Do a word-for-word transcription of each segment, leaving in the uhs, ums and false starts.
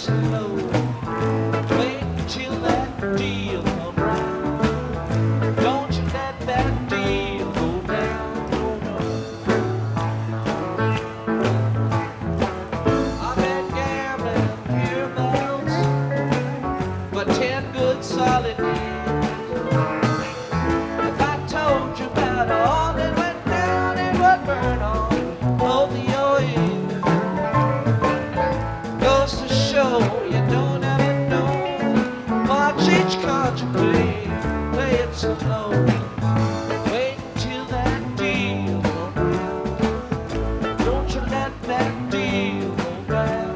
slow. Wait till that deal come round. Don't you let that deal go down. No, no. I've been gambling pure amounts for ten good solid years. If I told you about all that went down, it would burn on both of your ears. Goes to show you don't ever know. Watch each card you play, play it slow. Wait till that deal go round. Don't you let that deal go round.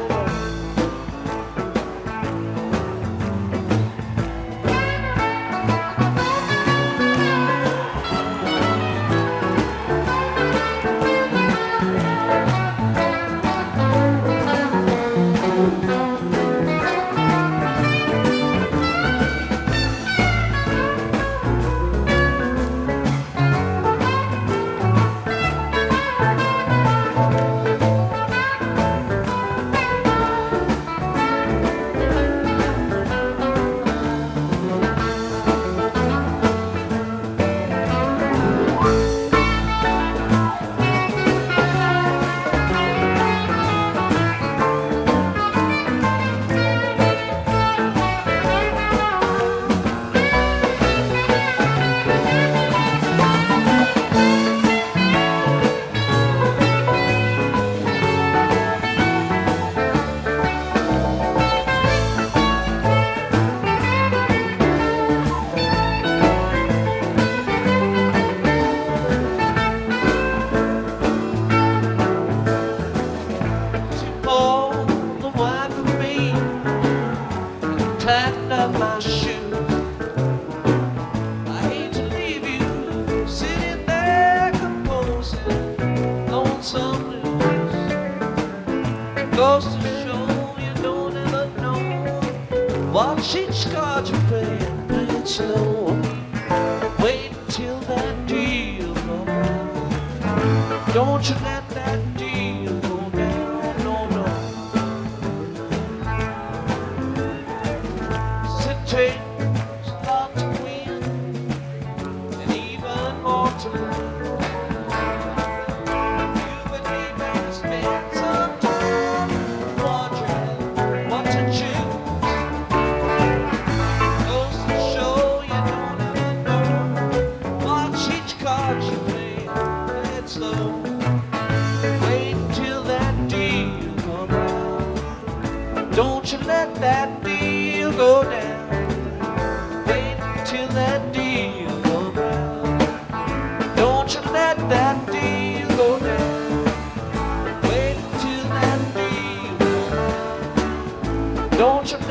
Tighten up my shoes. I hate to leave you sitting there composing lonesome blues. Goes to show you don't ever know. Watch each card you play and play it slow. Wait till that deal comes round. Don't you let that deal go down. No, no. Takes a lot to win and even more to lose. You and me may spend some time wondering what to choose. Goes to show you don't ever know. Watch each card you play, play it slow. Wait till that deal comes round. Don't you let that deal go down. Till that deal go round. Don't you let that deal go down. Wait till that deal go round. Don't you